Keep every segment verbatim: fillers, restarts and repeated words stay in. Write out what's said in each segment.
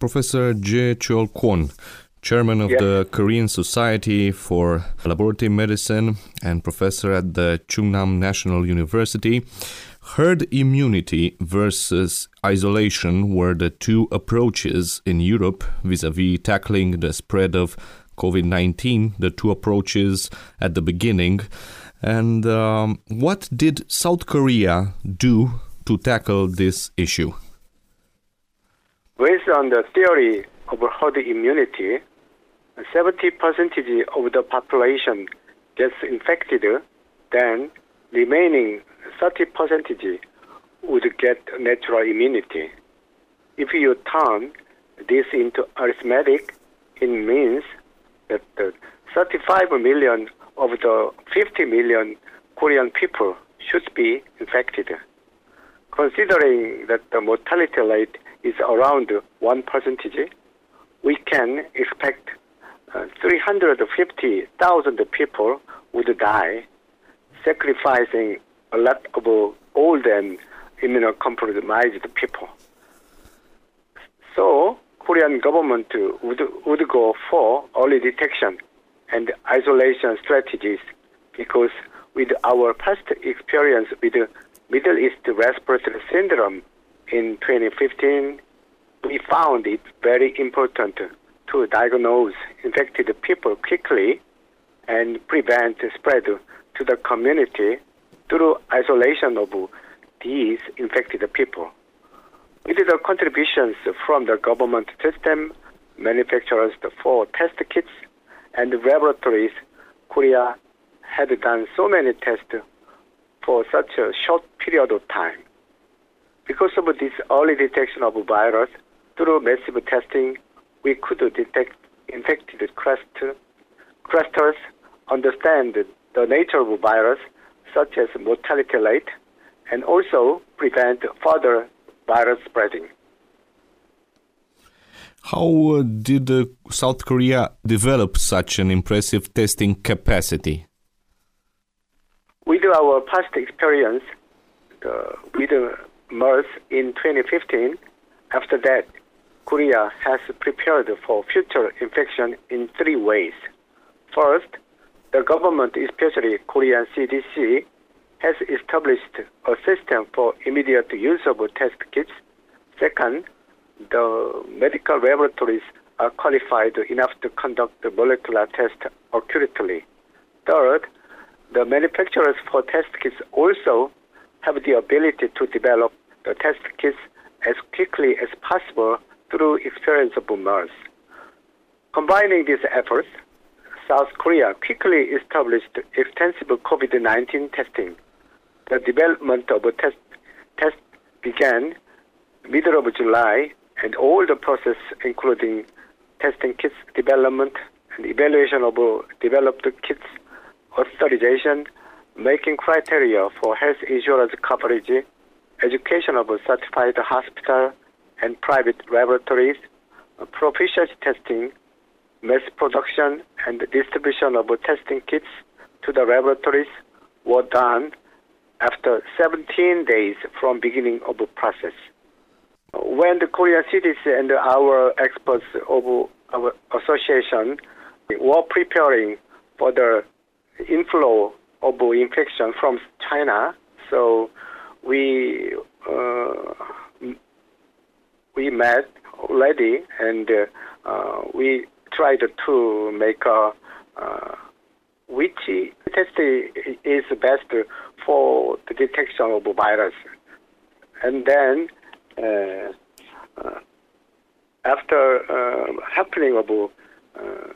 Professor Je Cheol Kwon, chairman of yes. the Korean Society for Laboratory Medicine and professor at the Chungnam National University. Herd immunity versus isolation were the two approaches in Europe vis-à-vis tackling the spread of COVID nineteen, the two approaches at the beginning. And um, what did South Korea do to tackle this issue? Based on the theory of herd immunity, seventy percent of the population gets infected, then remaining thirty percent would get natural immunity. If you turn this into arithmetic, it means that the thirty-five million of the fifty million Korean people should be infected. Considering that the mortality rate is around one percent, we can expect uh, three hundred fifty thousand people would die, sacrificing a lot of old and immunocompromised people. So, Korean government would, would go for early detection and isolation strategies because with our past experience with Middle East respiratory syndrome in twenty fifteen, we found it very important to diagnose infected people quickly and prevent spread to the community through isolation of these infected people. With the contributions from the government system, manufacturers for test kits, and laboratories, Korea had done so many tests for such a short period of time. Because of this early detection of virus, through massive testing, we could detect infected cluster, clusters, understand the nature of virus, such as mortality rate, and also prevent further virus spreading. How uh, did uh, South Korea develop such an impressive testing capacity? With our past experience uh, with uh, MERS in twenty fifteen, after that, Korea has prepared for future infection in three ways. First, the government, especially Korean C D C, has established a system for immediate use of test kits. Second, the medical laboratories are qualified enough to conduct the molecular test accurately. Third, the manufacturers for test kits also have the ability to develop the test kits as quickly as possible through experience of MERS. Combining these efforts, South Korea quickly established extensive COVID nineteen testing. The development of a test, test began middle of July, and all the process, including testing kits development and evaluation of developed kits, authorization, making criteria for health insurance coverage, education of certified hospital and private laboratories, proficiency testing, mass production and distribution of testing kits to the laboratories were done after seventeen days from beginning of the process. When the Korean C D C and our experts of our association were preparing for the inflow of infection from China, so we uh, we met already and uh, we tried to make a uh, which test is best for the detection of virus. And then uh, uh, after uh, happening of uh,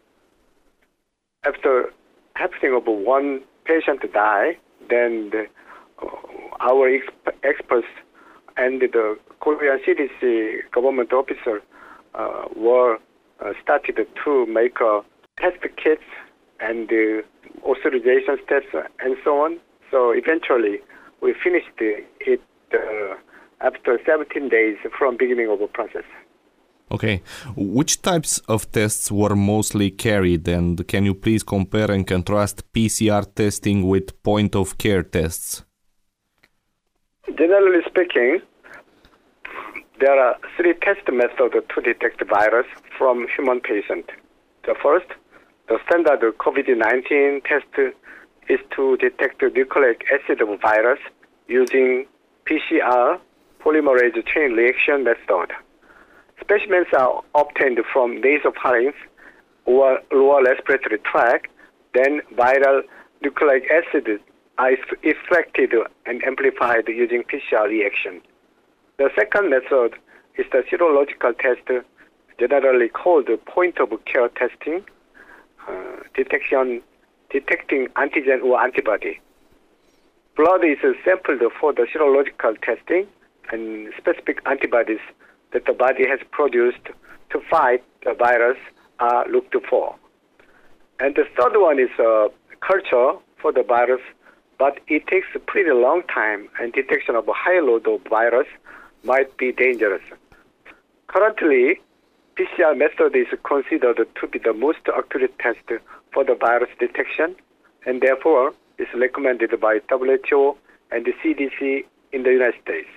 after happening of one patient die, then the, uh, our exp- experts and the Korean C D C government officer uh, were uh, started to make uh, test kits and uh, authorization steps and so on. So eventually we finished it uh, after seventeen days from beginning of the process. Okay. Which types of tests were mostly carried, and can you please compare and contrast P C R testing with point-of-care tests? Generally speaking, there are three test methods to detect the virus from human patient. The first, the standard COVID nineteen test is to detect the nucleic acid of virus using P C R, polymerase chain reaction method. Specimens are obtained from nasopharynx or lower respiratory tract, then viral nucleic acid are extracted and amplified using P C R reaction. The second method is the serological test, generally called point-of-care testing, uh, detection, detecting antigen or antibody. Blood is sampled for the serological testing, and specific antibodies that the body has produced to fight the virus are looked for. And the third one is uh, culture for the virus, but it takes a pretty long time, and detection of a high load of virus might be dangerous. Currently, P C R method is considered to be the most accurate test for the virus detection, and therefore is recommended by W H O and the C D C in the United States.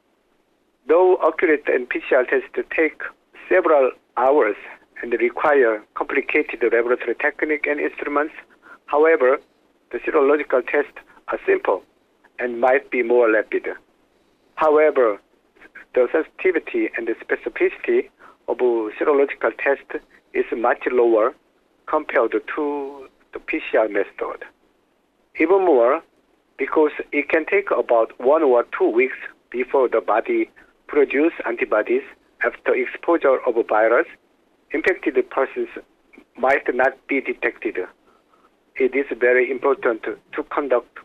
Though accurate and P C R tests take several hours and require complicated laboratory technique and instruments, however, the serological tests are simple and might be more rapid. However, the sensitivity and the specificity of a serological test is much lower compared to the P C R method. Even more, because it can take about one or two weeks before the body produces antibodies after exposure of a virus, infected persons might not be detected. It is very important to conduct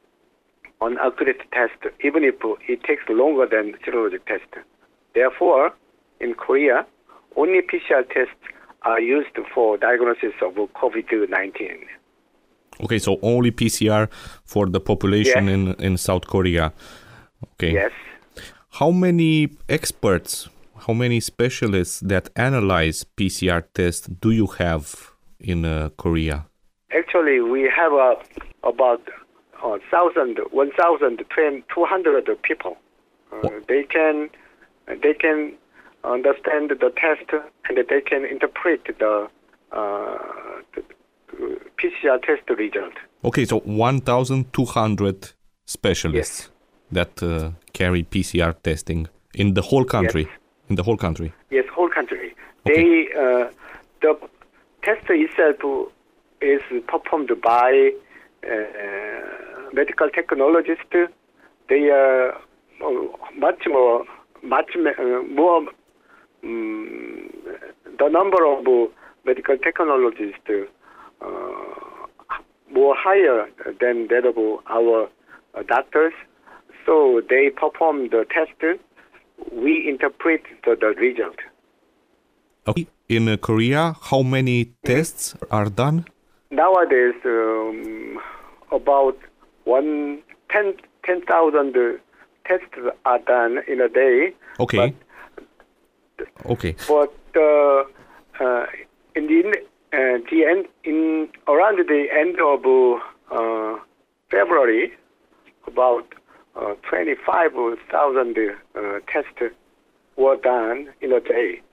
an accurate test, even if it takes longer than serologic test. Therefore, in Korea, only P C R tests are used for diagnosis of COVID nineteen. Okay, so only P C R for the population yes. in, in South Korea. Okay. Yes. How many experts, how many specialists that analyze P C R tests do you have in uh, Korea? Actually, we have uh, about uh, thousand, one thousand two hundred people. Uh, they can, they can understand the test and they can interpret the, uh, the P C R test result. Okay, so one thousand two hundred specialists yes. that uh, carry P C R testing in the whole country. Yes. In the whole country. Yes, whole country. Okay. They uh, the test itself is performed by uh, medical technologists. They are much more, much uh, more. Um, the number of medical technologists uh, more higher than that of our uh, doctors. So they perform the test. We interpret the, the result. Okay. In uh, Korea, how many tests are done? Nowadays, um, about one ten ten thousand tests are done in a day. Okay. But, okay. But uh, uh, in the uh, the end, in around the end of uh, February, about uh, twenty-five thousand uh, tests were done in a day.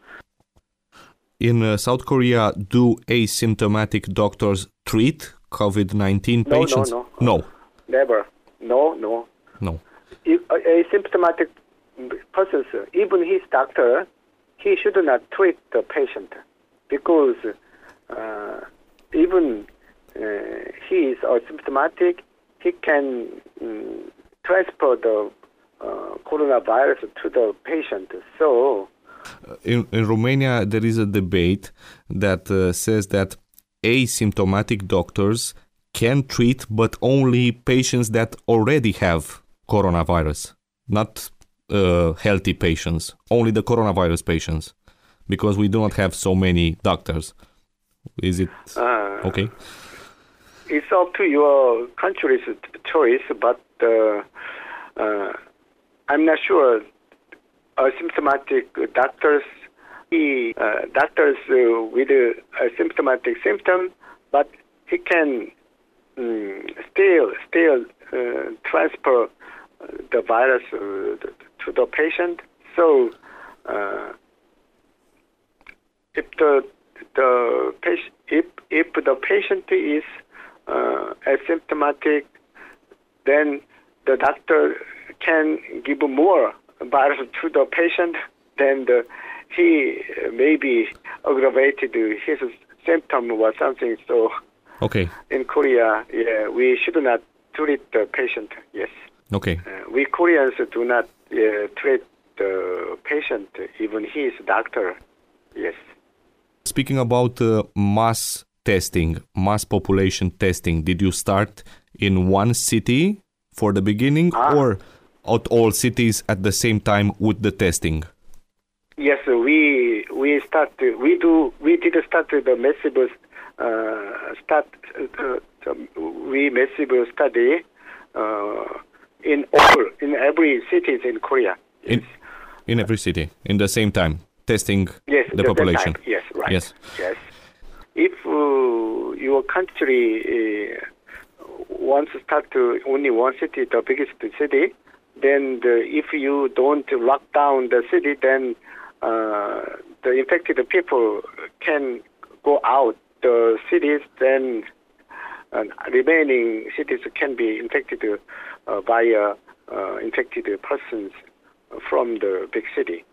In uh, South Korea, do asymptomatic doctors treat COVID nineteen no, patients? No, no, no. Never. No, no. No. If a asymptomatic person, even his doctor, he should not treat the patient because uh, even uh, he is asymptomatic, he can um, transfer the uh, coronavirus to the patient. So. In, in Romania, there is a debate that uh, says that asymptomatic doctors can treat, but only patients that already have coronavirus, not uh, healthy patients, only the coronavirus patients, because we do not have so many doctors. Is it uh, okay? It's up to your country's choice, but uh, uh, I'm not sure. Asymptomatic doctors, he, uh, doctors uh, with a, a symptomatic symptom, but he can um, still still uh, transfer the virus uh, to the patient. So, uh, if the the patient, if if the patient is uh, asymptomatic, then the doctor can give more virus to the patient. Then the, he maybe aggravated his symptom or something. So, okay. In Korea, yeah, we should not treat the patient. Yes. Okay. Uh, we Koreans do not uh, treat the patient, even he is doctor. Yes. Speaking about uh, mass testing, mass population testing, did you start in one city for the beginning ah. or at all cities at the same time with the testing? Yes, we we start we do we did start the massive uh, start uh, we massive study uh, in all in every cities in Korea. Yes. In in every city in the same time. Testing yes, the population. Time. Yes, right. Yes. Yes. If uh, your country uh, wants to start to only one city, the biggest city, then the, if you don't lock down the city, then uh, the infected people can go out the cities. Then uh, remaining cities can be infected uh, by uh, uh, infected persons from the big city.